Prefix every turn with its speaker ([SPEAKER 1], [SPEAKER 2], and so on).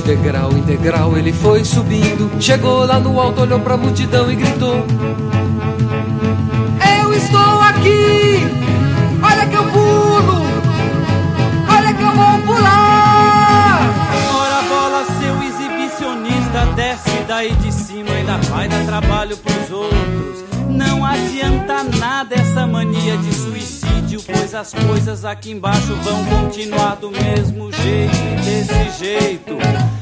[SPEAKER 1] degrau em degrau ele foi subindo. Chegou lá no alto, olhou pra multidão e gritou: eu estou aqui! Olha que eu pulo! Olha que eu vou pular!
[SPEAKER 2] Ora bola, seu exibicionista, desce daí de cima, ainda vai dar trabalho pros outros. Não adianta nada essa mania de suicídio, pois as coisas aqui embaixo vão continuar do mesmo jeito e desse jeito.